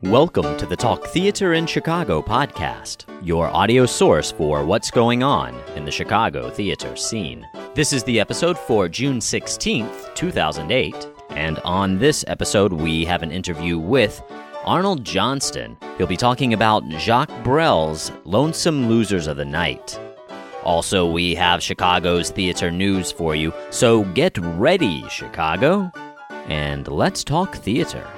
Welcome to the Talk Theater in Chicago podcast, your audio source for what's going on in the Chicago theater scene. This is the episode for June 16th, 2008, and on this episode we have an interview with Arnold Johnston. He'll be talking about Jacques Brel's Lonesome Losers of the Night. Also, we have Chicago's theater news for you, so get ready, Chicago, and let's talk theater.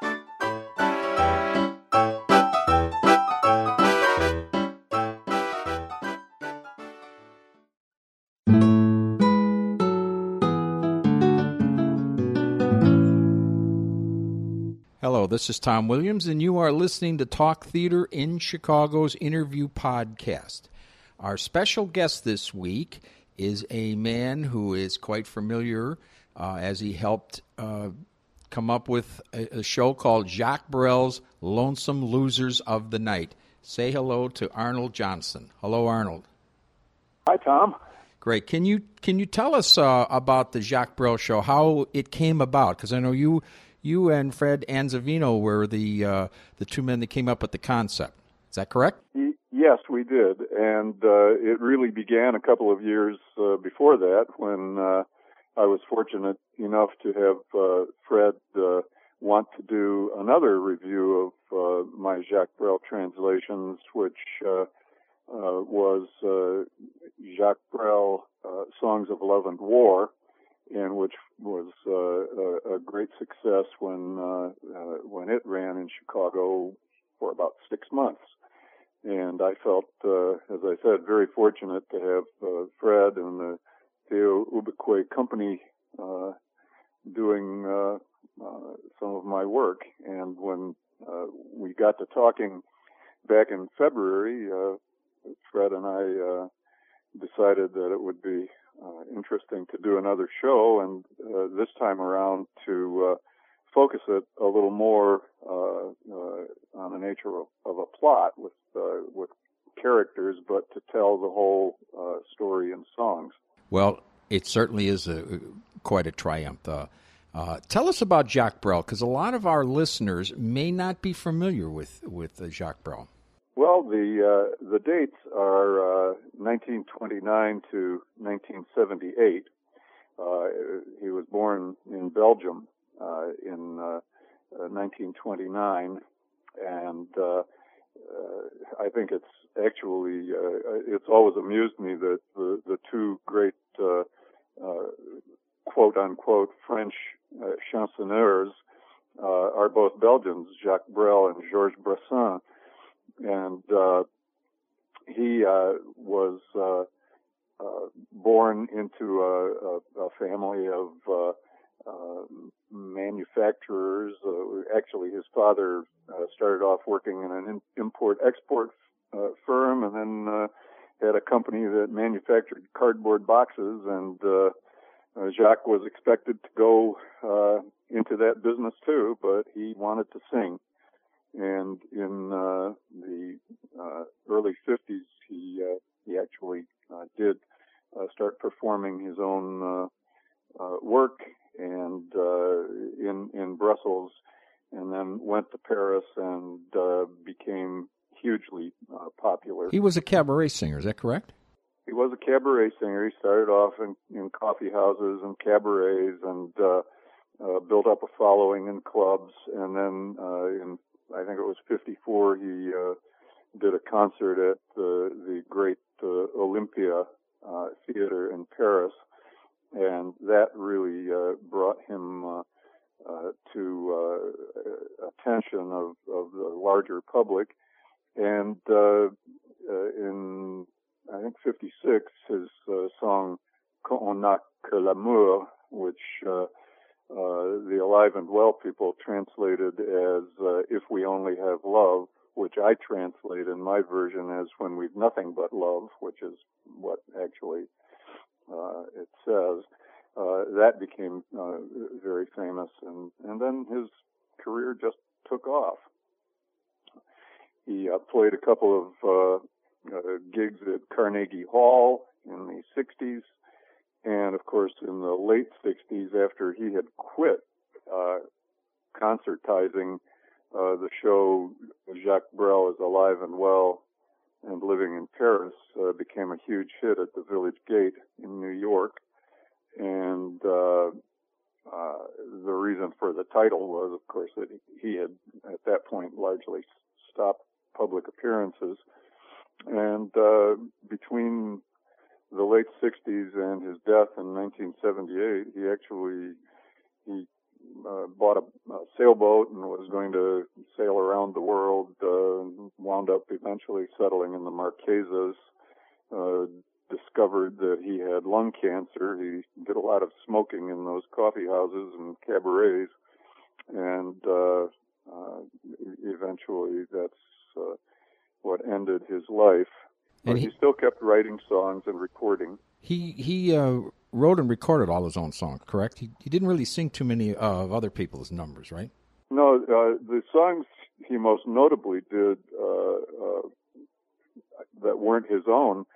Hello, this is Tom Williams, and you are listening to Talk Theater in Chicago's interview podcast. Our special guest this week is a man who is quite familiar as he helped come up with a show called Jacques Brel's Lonesome Losers of the Night. Say hello to Arnold Johnston. Hello, Arnold. Hi, Tom. Great. Can you tell us about the Jacques Brel show, how it came about? Because I know you and Fred Anzavino were the two men that came up with the concept. Is that correct? Yes, we did. And it really began a couple of years before that when I was fortunate enough to have Fred want to do another review of my Jacques Brel translations, which was Jacques Brel Songs of Love and War, and which was a great success when it ran in Chicago for about 6 months. And I felt, as I said, very fortunate to have Fred and the Theo Ubique Company doing some of my work. And when we got to talking back in February, Fred and I decided that it would be interesting to do another show, and this time around to focus it a little more on the nature of a plot with characters, but to tell the whole story in songs. Well, it certainly is quite a triumph. Tell us about Jacques Brel, because a lot of our listeners may not be familiar with Jacques Brel. Well, the dates are 1929 to 1978. He was born in Belgium in 1929, and I think it's actually it's always amused me that the two great quote unquote French chansonneurs are both Belgians, Jacques Brel and Georges Brassens. And he was born into a family of manufacturers. Actually, his father started off working in an import-export firm, and then had a company that manufactured cardboard boxes. And Jacques was expected to go into that business too, but he wanted to sing. And in the early 50s, he actually did start performing his own work and in Brussels, and then went to Paris and became hugely popular. He was a cabaret singer, is that correct? He was a cabaret singer. He started off in coffee houses and cabarets and built up a following in clubs, and then I think it was 1954, he did a concert at the great Olympia Theater in Paris, and that really brought him to attention of the larger public. And in, I think, 1956, his song Quand on n'a que l'amour, which the Alive and Well people translated as If We Only Have Love, which I translate in my version as When We've Nothing But Love, which is what actually it says. That became very famous, and then his career just took off. He played a couple of gigs at Carnegie Hall in the 60s, and of course in the late 60s, after he had quit concertizing the show Jacques Brel is Alive and Well and Living in Paris became a huge hit at the Village Gate in New York. And the reason for the title was, of course, that he had at that point largely stopped public appearances. And between the late 60s and his death in 1978, he bought a sailboat and was going to sail around the world, wound up eventually settling in the Marquesas, discovered that he had lung cancer. He did a lot of smoking in those coffee houses and cabarets, and eventually that's what ended his life. But he still kept writing songs and recording. He wrote and recorded all his own songs, correct? He didn't really sing too many of other people's numbers, right? No, the songs he most notably did that weren't his own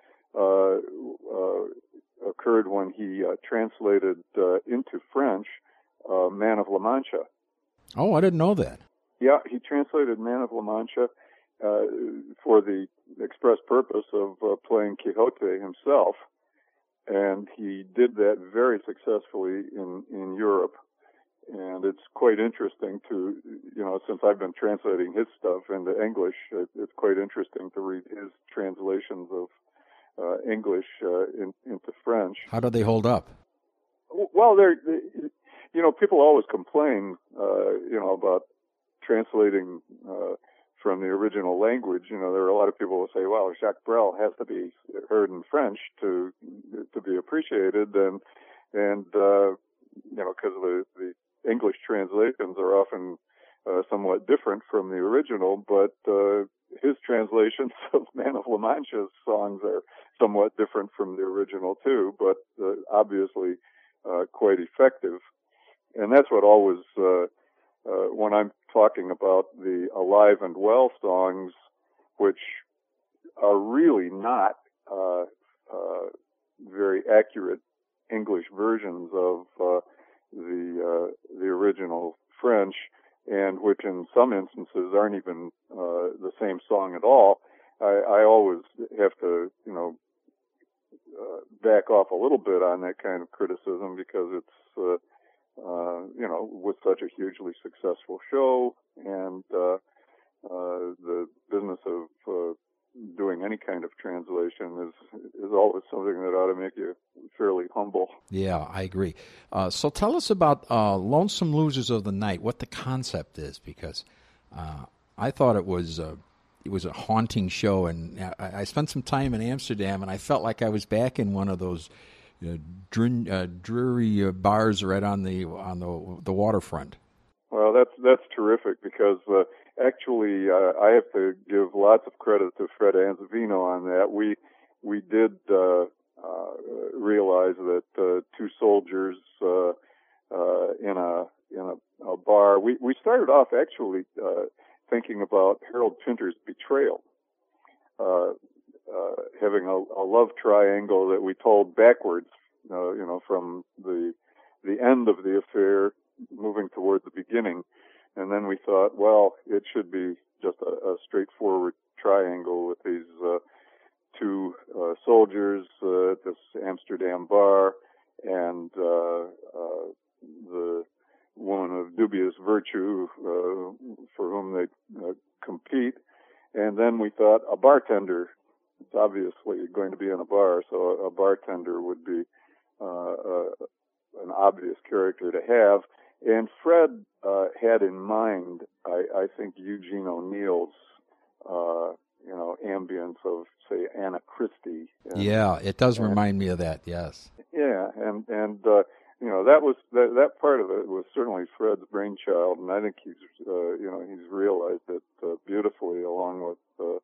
occurred when he translated into French Man of La Mancha. Oh, I didn't know that. Yeah, he translated Man of La Mancha for the express purpose of playing Quixote himself, and he did that very successfully in Europe. And it's quite interesting to, since I've been translating his stuff into English, it's quite interesting to read his translations of English into French. How do they hold up? Well, people always complain, about translating from the original language. There are a lot of people who say, well, Jacques Brel has to be heard in French to be appreciated, and because the English translations are often somewhat different from the original, but his translations of Man of La Mancha's songs are somewhat different from the original too, but obviously quite effective. And that's what always, when I'm talking about the Alive and Well songs, which are really not very accurate English versions of the original French, and which in some instances aren't even the same song at all. I always have to, back off a little bit on that kind of criticism, because it's, with such a hugely successful show, and the business of doing any kind of translation is always something that ought to make you fairly humble. Yeah, I agree. So tell us about Lonesome Losers of the Night, what the concept is, because I thought it was a haunting show, and I spent some time in Amsterdam, and I felt like I was back in one of those dreary bars right on the waterfront. Well, that's terrific, because actually I have to give lots of credit to Fred Anzavino on that. We did realize that two soldiers in a bar. We started off actually thinking about Harold Pinter's Betrayal, having a love triangle that we told backwards, from the end of the affair moving toward the beginning. And then we thought, well, it should be just a straightforward triangle with these two soldiers at this Amsterdam bar, and the woman of dubious virtue for whom they compete. And then we thought a bartender. It's obviously going to be in a bar, so a bartender would be an obvious character to have. And Fred had in mind, I think, Eugene O'Neill's, ambience of, say, Anna Christie. Yeah, it does remind me of that. Yes. Yeah, and that part of it was certainly Fred's brainchild, and I think he's realized it beautifully, along with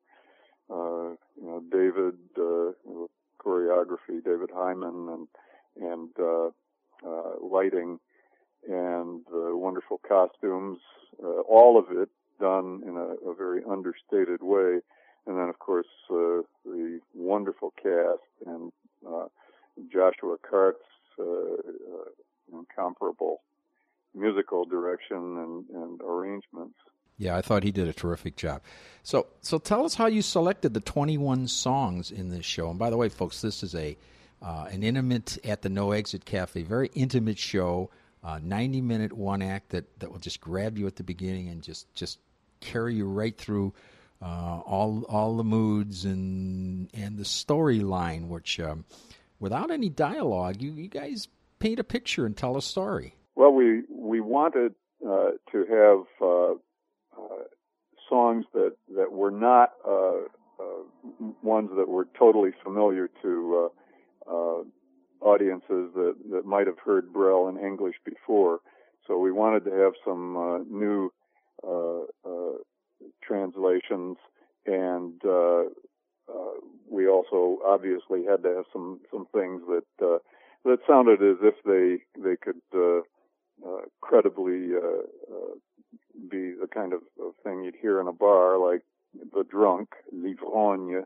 David choreography, David Hyman, and lighting, and wonderful costumes, all of it done in a very understated way. And then, of course, the wonderful cast and Joshua Kart's incomparable musical direction and arrangements. Yeah, I thought he did a terrific job. So tell us how you selected the 21 songs in this show. And by the way, folks, this is an intimate at the No Exit Cafe, very intimate show, 90-minute one act that will just grab you at the beginning and just carry you right through all the moods and the storyline, which without any dialogue, you guys paint a picture and tell a story. Well, we wanted to have songs that were not ones that were totally familiar to audiences that might have heard Brel in English before. So we wanted to have some new translations, and we also obviously had to have some things that sounded as if they could credibly be the kind of thing you'd hear in a bar, like The Drunk, L'Ivrogne,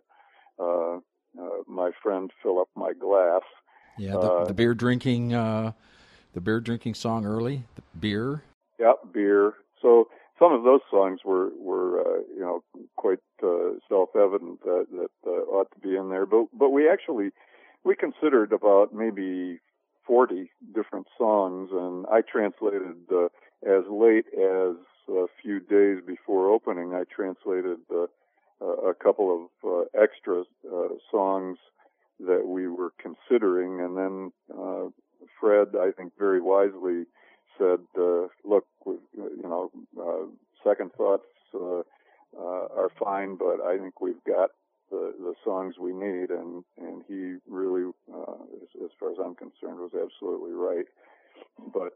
My Friend, Fill Up My Glass. Yeah, the beer drinking song early, the beer. Yeah, beer. So some of those songs were quite self-evident that ought to be in there. But we considered about maybe 40 different songs, and I translated as late as a few days before opening. I translated a couple of extra songs that we were considering, and then Fred, I think very wisely, said, look, second thoughts are fine, but I think we've got the songs we need, and he really, as far as I'm concerned, was absolutely right. But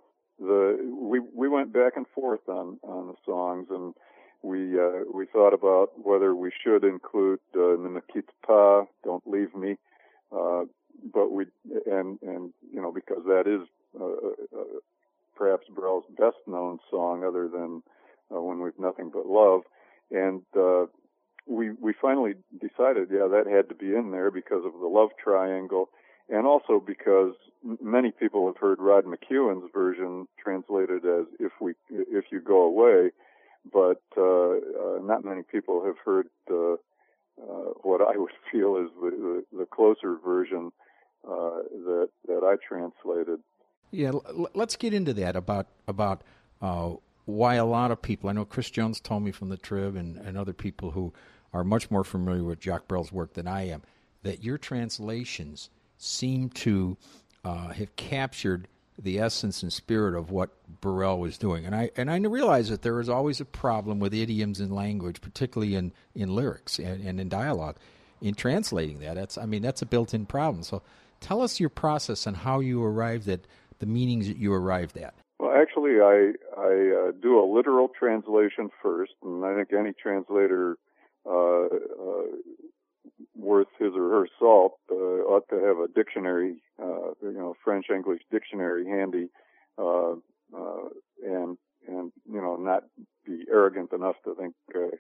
we went back and forth on the songs, and we thought about whether we should include Ne me quitte pas, Don't Leave Me, but because that is perhaps Brel's best known song, other than When We've Nothing But Love, and we finally decided, that had to be in there because of the love triangle, and also because many people have heard Rod McEwen's version translated as If You Go Away, but not many people have heard what I would feel is the closer version that I translated. Yeah, let's get into that about why a lot of people, I know Chris Jones told me from the Trib and other people who are much more familiar with Jacques Brel's work than I am, that your translations seem to have captured the essence and spirit of what Brel was doing. And I realize that there is always a problem with idioms in language, particularly in lyrics and in dialogue, in translating that. That's a built-in problem. So tell us your process and how you arrived at the meanings that you arrived at. Well, actually, I do a literal translation first, and I think any translator worth his or her salt ought to have a dictionary, French-English dictionary handy, and not be arrogant enough to think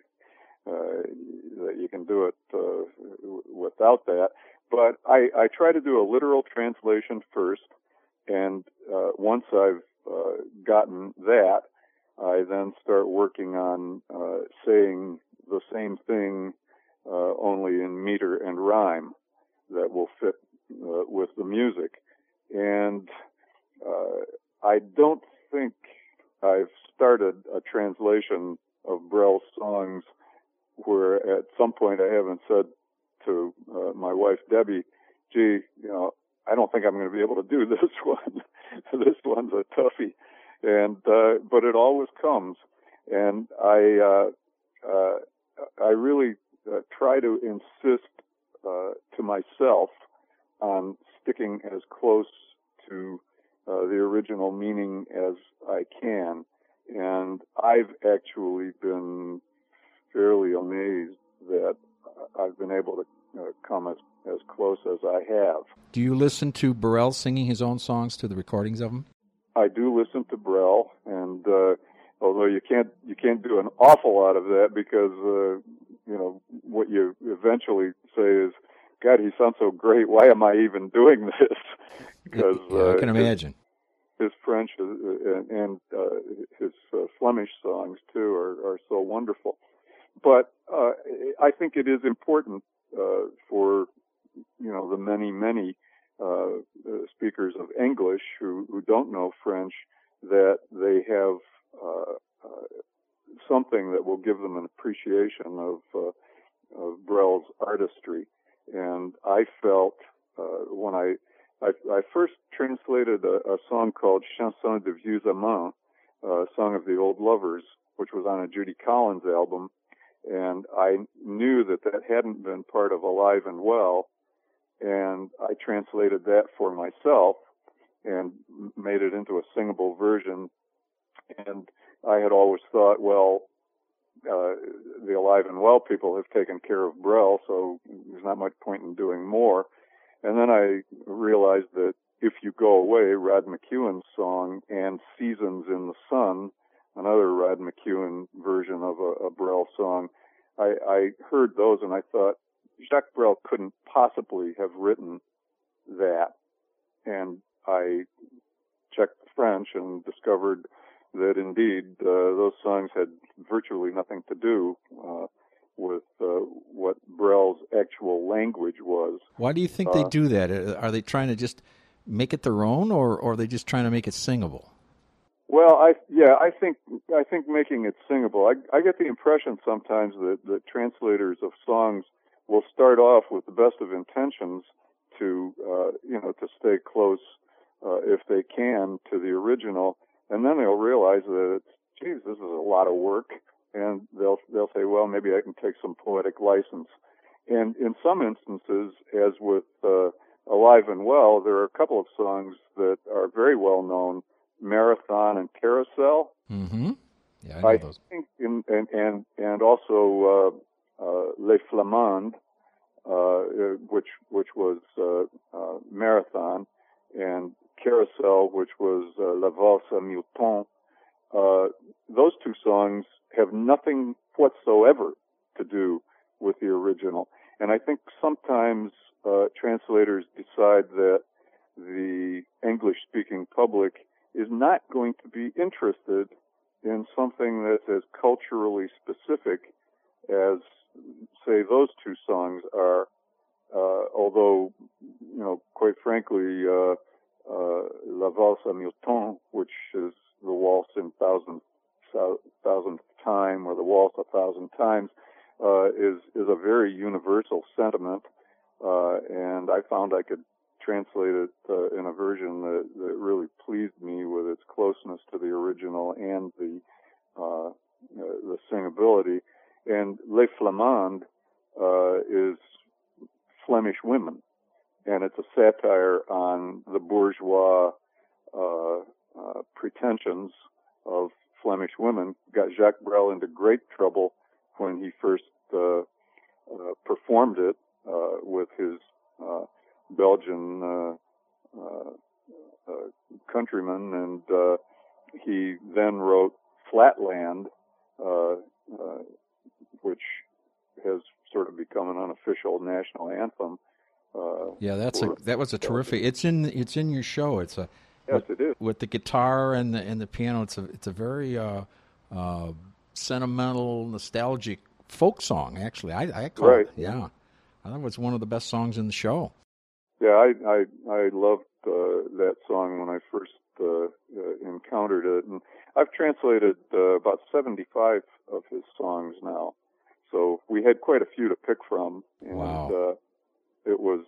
that you can do it without that. But I try to do a literal translation first, and once I've gotten that, I then start working on saying the same thing only in meter and rhyme that will fit with the music. And I don't think I've started a translation of Brel's songs where at some point I haven't said to my wife, Debbie, gee, I don't think I'm going to be able to do this one. This one's a toughie. And but it always comes. And I really try to insist to myself on sticking as close to the original meaning as I can. And I've actually been fairly amazed that I've been able to come as close as I have. Do you listen to Brel singing his own songs, to the recordings of them? I do listen to Brel, and although you can't do an awful lot of that because what you eventually say is, God, he sounds so great. Why am I even doing this? Because I can imagine. his French and his Flemish songs too are so wonderful. But I think it is important for the many speakers of English who don't know French that they have something that will give them an appreciation of Brel's artistry. And I felt when I first translated a song called Chanson de Vieux Amants, Song of the Old Lovers, which was on a Judy Collins album, and I knew that hadn't been part of Alive and Well, and I translated that for myself and made it into a singable version. And I had always thought, well, the Alive and Well people have taken care of Brel, so there's not much point in doing more. And then I realized that If You Go Away, Rod McEwen's song, and Seasons in the Sun, another Rod McEwen version of a Brel song, I heard those and I thought, Jacques Brel couldn't possibly have written that. And I checked the French and discovered that indeed those songs had virtually nothing to do with what Brel's actual language was. Why do you think they do that? Are they trying to just make it their own, or are they just trying to make it singable? Well, I think making it singable. I get the impression sometimes that translators of songs will start off with the best of intentions to stay close if they can to the original, and then they'll realize that this is a lot of work, and they'll say, well, maybe I can take some poetic license. And in some instances, as with Alive and Well, there are a couple of songs that are very well known, Marathon and Carousel. Mm-hmm. Yeah, I know those. Think and also Les Flamandes, which was Marathon, and Carousel, which was La Valse à Mille Tons. Those two songs have nothing whatsoever to do with the original. And I think sometimes translators decide that the English-speaking public is not going to be interested in something that's as culturally specific as, say, those two songs are. Although, quite frankly, La Valse à Mille Tons, which is the waltz in thousandth time, or the waltz 1,000 times, is a very universal sentiment, and I found I could translate it in a version that really pleased me with its closeness to the original and the singability. And Les Flamandes is Flemish women, and it's a satire on the bourgeois pretensions of Flemish women. Got Jacques Brel into great trouble when he first performed it with his Belgian countrymen, and he then wrote Flatland, which has sort of become an unofficial national anthem. That was a terrific. It's in your show. It is with the guitar and the piano. It's a very sentimental, nostalgic folk song. Actually, I call it. Yeah, I thought it was one of the best songs in the show. Yeah, I loved that song when I first encountered it, and I've translated about 75 of his songs now. So we had quite a few to pick from, and wow. It was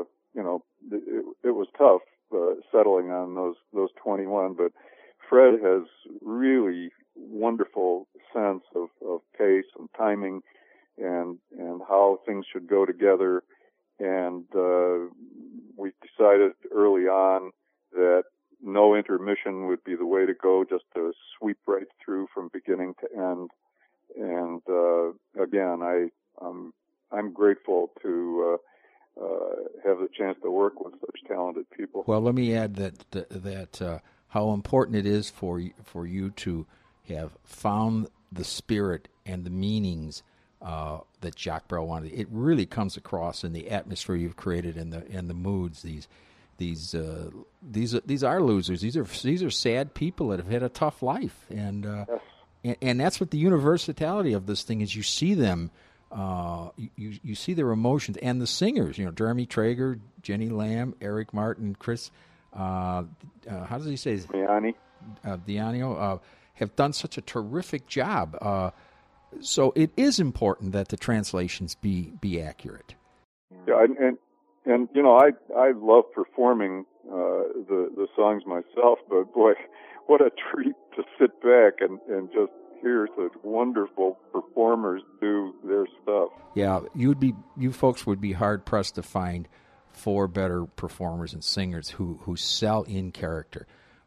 it was tough settling on those 21. But Fred has really wonderful sense of pace and timing, and how things should go together. And we decided early on that no intermission would be the way to go, just to sweep right through from beginning to end. And again, I'm grateful to have the chance to work with such talented people. Well, let me add that how important it is for you to have found the spirit and the meanings that Jacques Brel wanted. It really comes across in the atmosphere you've created and the moods. These these are losers. These are sad people that have had a tough life, and that's what the universality of this thing is. You see them, you see their emotions, and the singers. Jeremy Traeger, Jenny Lamb, Eric Martin, Chris. How does he say? Diano have done such a terrific job. So it is important that the translations be accurate. Yeah, and I love performing the songs myself, but boy, what a treat to sit back and just hear such wonderful performers do their stuff. Yeah, you folks would be hard pressed to find 4 better performers and singers who sell in character.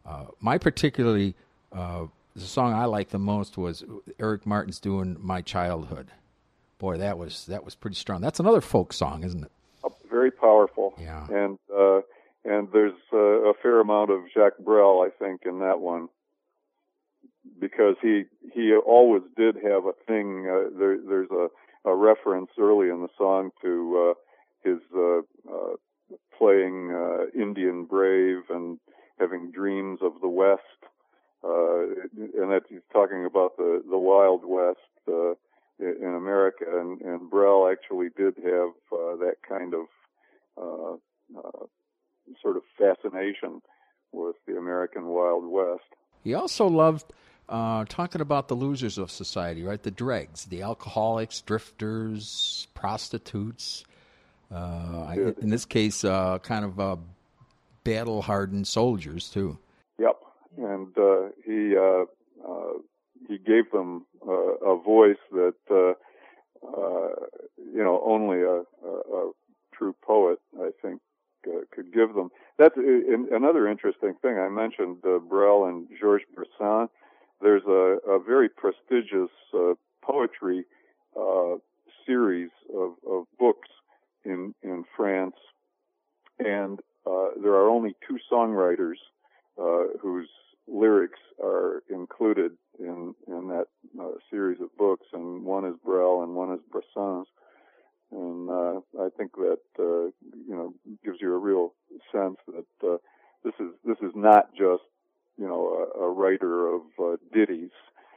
The song I liked the most was Eric Martin's doing "My Childhood." Boy, that was pretty strong. That's another folk song, isn't it? Very powerful. Yeah. And there's a fair amount of Jacques Brel, I think, in that one, because he always did have a thing. There's a reference early in the song to his playing Indian brave and having dreams of the West. And that he's talking about the Wild West in America, and Brel actually did have that kind of sort of fascination with the American Wild West. He also loved talking about the losers of society, right? The dregs, the alcoholics, drifters, prostitutes. In this case, kind of battle-hardened soldiers too. Yep, and he gave them a voice that only a true poet, I think, could give them. That's another interesting thing. I mentioned Brel and Georges Brassens. There's a very prestigious poetry series of books in France, and there are only 2 songwriters whose lyrics are included in that series of books, and one is Brel and one is Brassens. And I think that gives you a real sense that this is not just a writer of ditties.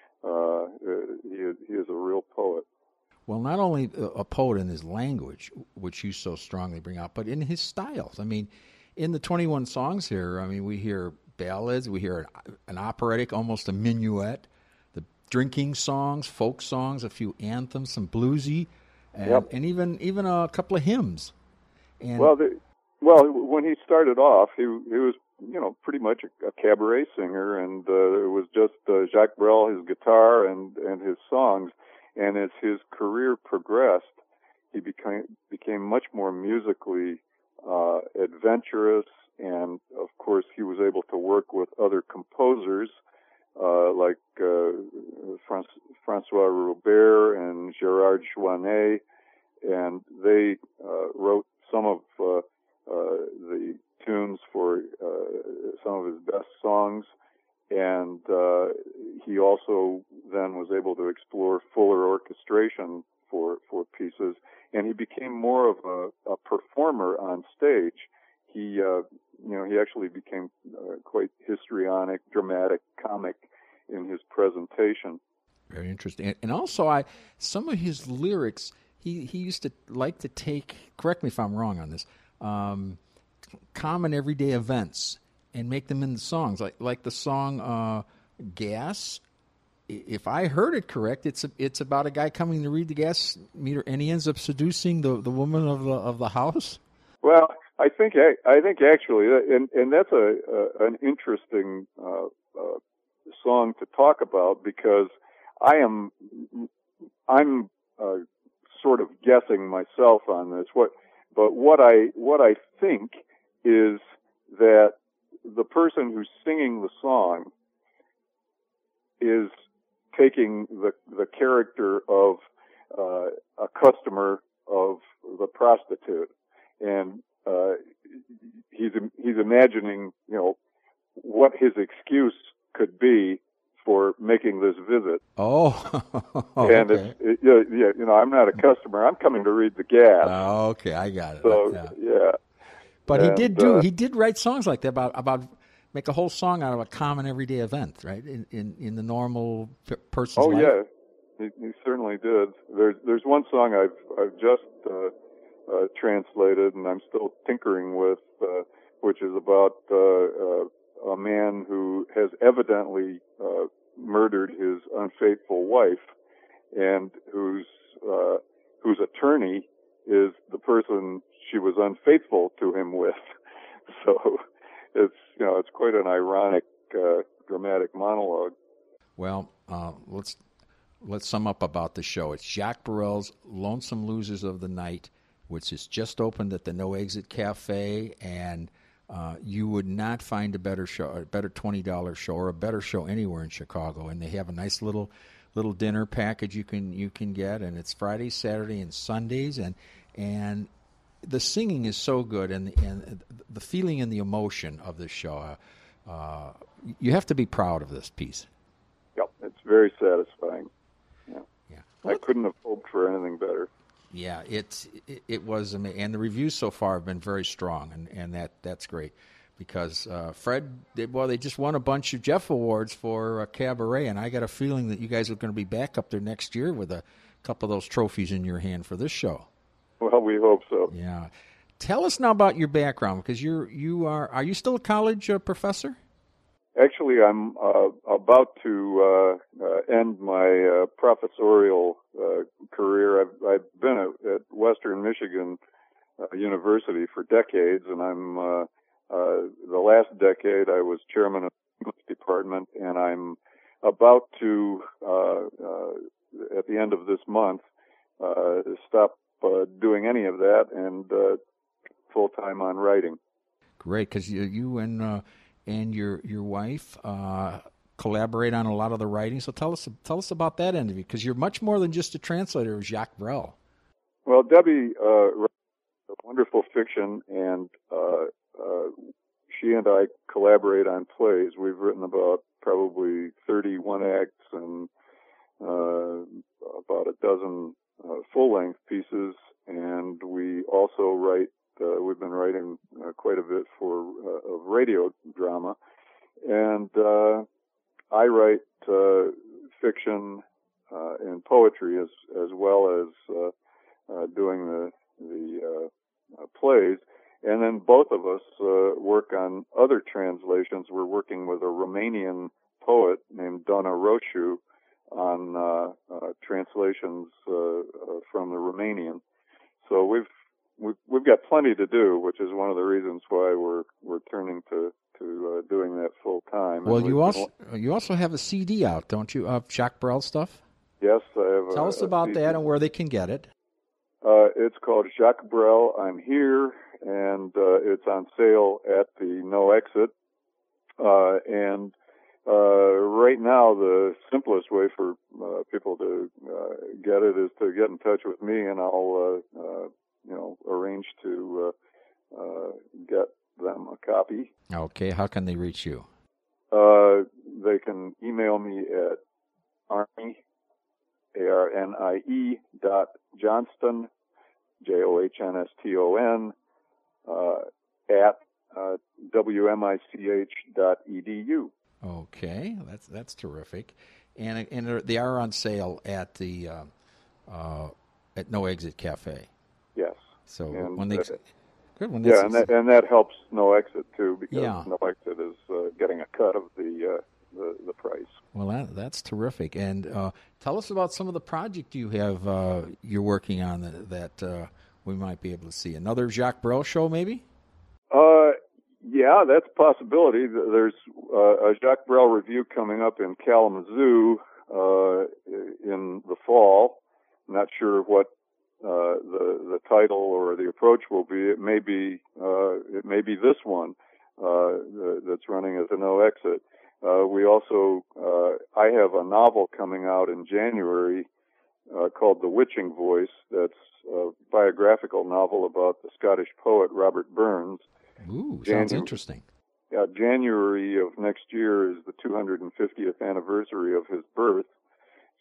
He is a real poet. Well, not only a poet in his language, which you so strongly bring out, but in his styles. I mean, in the 21 songs here, we hear ballads, we hear an operatic, almost a minuet, the drinking songs, folk songs, a few anthems, some bluesy, and even a couple of hymns. And well, when he started off, he was pretty much a cabaret singer, and it was just Jacques Brel, his guitar, and his songs. And as his career progressed, he became much more musically adventurous, and of course he was able to work with other composers like Francois Robert and Gérard Jouannet, and they wrote some of the tunes for some of his best songs. And he also then was able to explore fuller orchestration for pieces, and he became more of a performer on stage. He actually became quite histrionic, dramatic, comic in his presentation. Very interesting. And also, some of his lyrics, he used to like to take, correct me if I'm wrong on this, common everyday events and make them into songs, like the song "Gas." If I heard it correct, it's about a guy coming to read the gas meter, and he ends up seducing the woman of the house. Well, I think actually, and that's an interesting song to talk about, because I'm sort of guessing myself on this. But what I think is that the person who's singing the song is taking the character of a customer of the prostitute, and he's imagining what his excuse could be for making this visit. Oh, and okay. I'm not a customer. I'm coming to read the gas. Oh, okay, I got it. So yeah. But he did write songs like that about make a whole song out of a common everyday event, right? In the normal person's life. Oh yeah, he certainly did. There's one song I've just translated, and I'm still tinkering with, which is about a man who has evidently murdered his unfaithful wife, and whose attorney is the person she was unfaithful to him with. So it's quite an ironic dramatic monologue. Well, let's sum up about the show. It's Jacques Brel's Lonesome Losers of the Night, which is just opened at the No Exit Cafe, and you would not find a better show, a better $20 show, or a better show anywhere in Chicago. And they have a nice little dinner package you can get, and it's Friday, Saturday, and Sundays, and the singing is so good, and the feeling and the emotion of this show. You have to be proud of this piece. Yep, it's very satisfying. Yeah. Well, I couldn't have hoped for anything better. Yeah, it was amazing, and the reviews so far have been very strong, and that's great, because Fred, they just won a bunch of Jeff Awards for Cabaret, and I got a feeling that you guys are going to be back up there next year with a couple of those trophies in your hand for this show. Well, we hope so. Yeah. Tell us now about your background, because are you still a college professor? Actually, I'm about to end my professorial career. I've been at Western Michigan University for decades, and I'm the last decade I was chairman of the English department, and I'm about to at the end of this month stop doing any of that and full time on writing. Great, because you and your wife collaborate on a lot of the writing. So tell us about that end of it, because you're much more than just a translator of Jacques Brel. Well, Debbie writes wonderful fiction, and she and I collaborate on plays. We've written about probably 31 acts and about a dozen full-length pieces, and we also write. We've been writing quite a bit of radio drama, and I write fiction and poetry as well as doing the plays. And then both of us work on other translations. We're working with a Romanian poet named Donna Roșu on translations from the Romanian. So we've got plenty to do, which is one of the reasons why we're turning to doing that full time. Well, you also have a CD out, don't you, of Jacques Brel stuff? Yes, I have. Tell us about that and where they can get it. It's called Jacques Brel, I'm Here, and it's on sale at the No Exit. And right now, the simplest way for people to get it is to get in touch with me, and I'll arrange to get them a copy. Okay, how can they reach you? They can email me at Arnie, ARNIE .Johnston, JOHNSTON, at WMICH.edu. Okay, that's terrific, and they are on sale at the at No Exit Cafe. Yes. So and when they and that helps No Exit too, because No Exit is getting a cut of the price. Well, that's terrific. And tell us about some of the project you have you're working on that we might be able to see. Another Jacques Brel show, maybe? Yeah, that's a possibility. There's a Jacques Brel review coming up in Kalamazoo in the fall. I'm not sure what the title or the approach will be. It may be this one that's running as a No Exit. We also I have a novel coming out in January called The Witching Voice. That's a biographical novel about the Scottish poet Robert Burns. Ooh, sounds interesting. Yeah, January of next year is the 250th anniversary of his birth.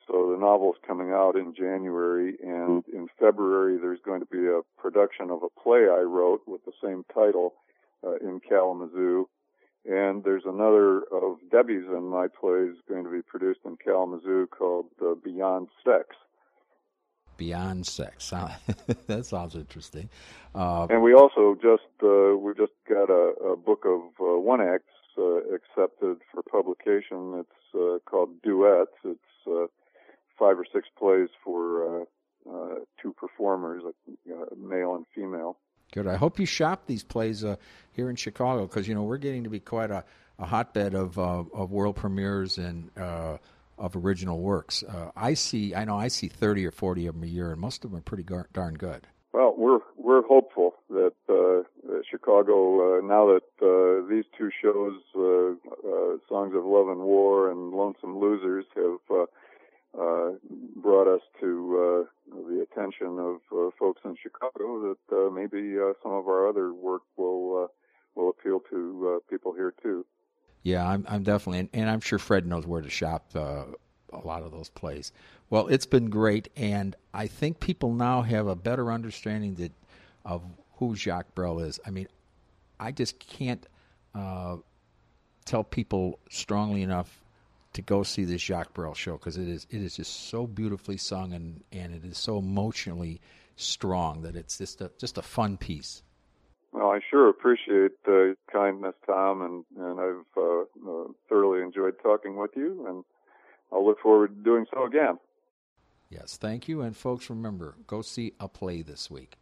So the novel's coming out in January, and in February there's going to be a production of a play I wrote with the same title in Kalamazoo. And there's another of Debbie's and my plays going to be produced in Kalamazoo called Beyond Sex. Beyond Sex. That sounds interesting. And we also we just got a book of one acts accepted for publication. It's called Duets. It's 5 or 6 plays for 2 performers, male and female. Good. I hope you shop these plays here in Chicago, because we're getting to be quite a hotbed of world premieres and of original works. I know I see 30 or 40 of them a year, and most of them are pretty darn good. Well, we're hopeful that Chicago, now that these 2 shows, Songs of Love and War and Lonesome Losers, have brought us to the attention of folks in Chicago, that maybe some of our other work will appeal to people here too. Yeah, I'm definitely, and I'm sure Fred knows where to shop a lot of those plays. Well, it's been great, and I think people now have a better understanding of who Jacques Brel is. I mean, I just can't tell people strongly enough to go see this Jacques Brel show, because it is just so beautifully sung, and it is so emotionally strong that it's just a fun piece. Well, I sure appreciate your kindness, Tom, and I've thoroughly enjoyed talking with you, and I'll look forward to doing so again. Yes, thank you, and folks, remember, go see a play this week.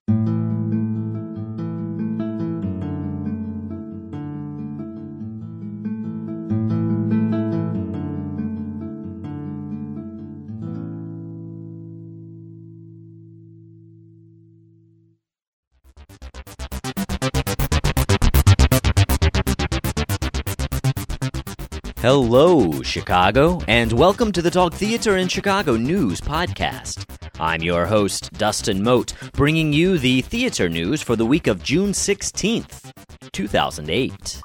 Hello, Chicago, and welcome to the Talk Theater in Chicago News Podcast. I'm your host, Dustin Mote, bringing you the theater news for the week of June 16th, 2008.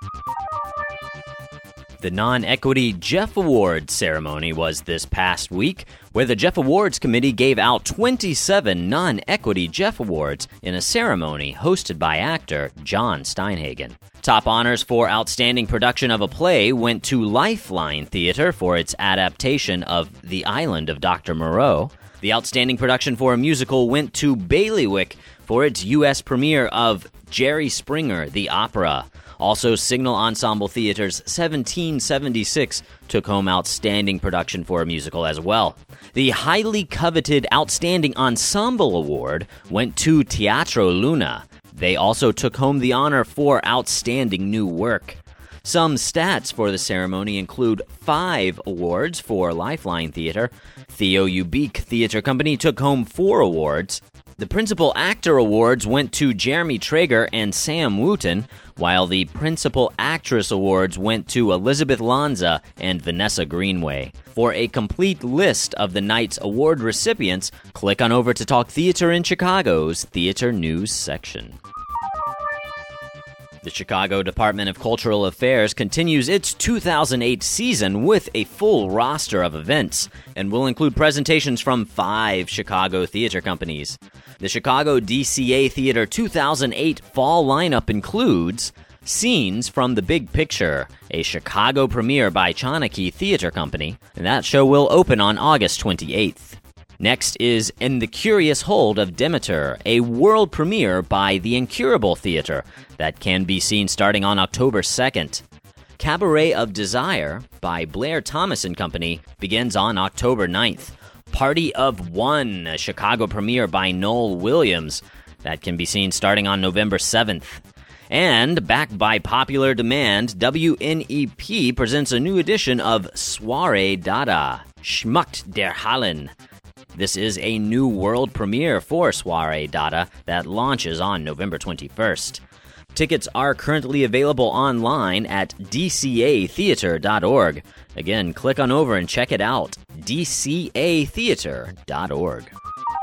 The Non-Equity Jeff Awards ceremony was this past week, where the Jeff Awards Committee gave out 27 Non-Equity Jeff Awards in a ceremony hosted by actor John Steinhagen. Top honors for Outstanding Production of a Play went to Lifeline Theater for its adaptation of The Island of Dr. Moreau. The Outstanding Production for a Musical went to Bailiwick for its U.S. premiere of Jerry Springer, the Opera. Also, Signal Ensemble Theater's 1776 took home Outstanding Production for a Musical as well. The highly coveted Outstanding Ensemble Award went to Teatro Luna. They also took home the honor for Outstanding New Work. Some stats for the ceremony include 5 awards for Lifeline Theater. Theo Ubik Theater Company took home 4 awards. The Principal Actor Awards went to Jeremy Traeger and Sam Wooten, while the Principal Actress Awards went to Elizabeth Lanza and Vanessa Greenway. For a complete list of the night's award recipients, click on over to Talk Theater in Chicago's Theater News section. The Chicago Department of Cultural Affairs continues its 2008 season with a full roster of events and will include presentations from 5 Chicago theater companies. The Chicago DCA Theater 2008 fall lineup includes Scenes from the Big Picture, a Chicago premiere by Chanakey Theater Company, and that show will open on August 28th. Next is In the Curious Hold of Demeter, a world premiere by the Incurable Theater that can be seen starting on October 2nd. Cabaret of Desire by Blair Thomas & Company begins on October 9th. Party of One, a Chicago premiere by Noel Williams that can be seen starting on November 7th. And, backed by popular demand, WNEP presents a new edition of Soiree Dada, Schmuckt der Hallen. This is a new world premiere for Soiree Dada that launches on November 21st. Tickets are currently available online at dcatheater.org. Again, click on over and check it out, dcatheater.org.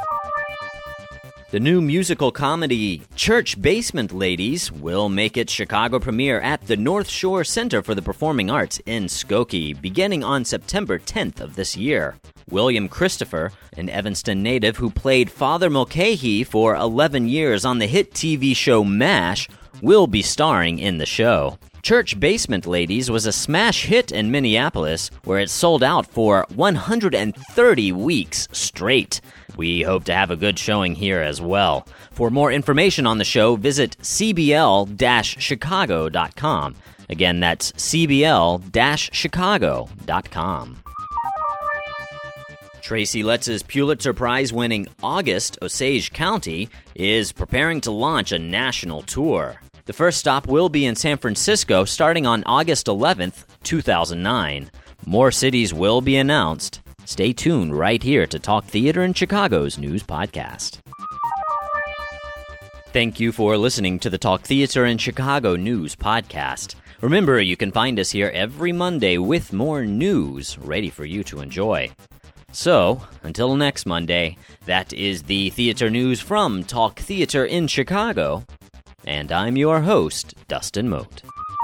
The new musical comedy Church Basement Ladies will make its Chicago premiere at the North Shore Center for the Performing Arts in Skokie, beginning on September 10th of this year. William Christopher, an Evanston native who played Father Mulcahy for 11 years on the hit TV show MASH, will be starring in the show. Church Basement Ladies was a smash hit in Minneapolis, where it sold out for 130 weeks straight. We hope to have a good showing here as well. For more information on the show, visit cbl-chicago.com. Again, that's cbl-chicago.com. Tracy Letts's Pulitzer Prize-winning August, Osage County, is preparing to launch a national tour. The first stop will be in San Francisco starting on August 11th, 2009. More cities will be announced. Stay tuned right here to Talk Theater in Chicago's news podcast. Thank you for listening to the Talk Theater in Chicago news podcast. Remember, you can find us here every Monday with more news ready for you to enjoy. So, until next Monday, that is the theater news from Talk Theater in Chicago. And I'm your host, Dustin Mote.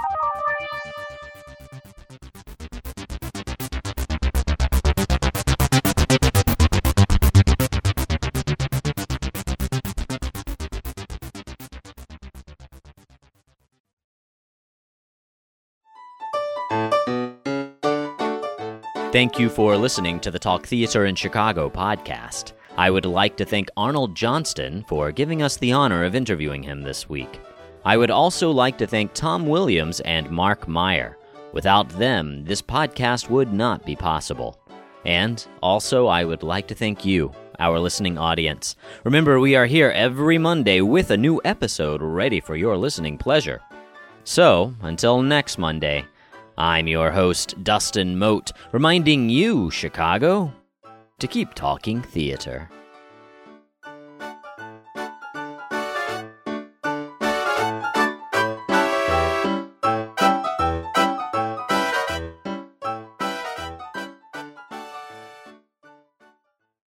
Thank you for listening to the Talk Theater in Chicago podcast. I would like to thank Arnold Johnston for giving us the honor of interviewing him this week. I would also like to thank Tom Williams and Mark Meyer. Without them, this podcast would not be possible. And also, I would like to thank you, our listening audience. Remember, we are here every Monday with a new episode ready for your listening pleasure. So, until next Monday, I'm your host, Dustin Mote, reminding you, Chicago, to keep talking theater.